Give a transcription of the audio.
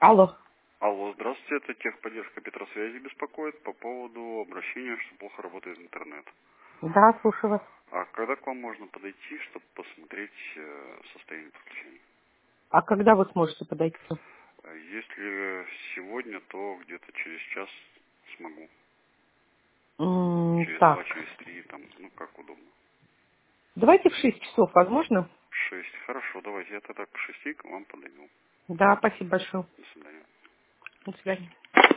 Алло. Алло, здравствуйте, это техподдержка Петросвязи беспокоит по поводу обращения, что плохо работает интернет. Да, слушаю вас. А когда к вам можно подойти, чтобы посмотреть состояние подключения? А когда вы сможете подойти? Если сегодня, то где-то через час смогу. Через Так. 2, через 3, там, ну как удобно. Давайте в 6 часов, возможно? 6. Хорошо, давайте я тогда к 6 к вам подойду. Да, спасибо большое. До свидания. До свидания.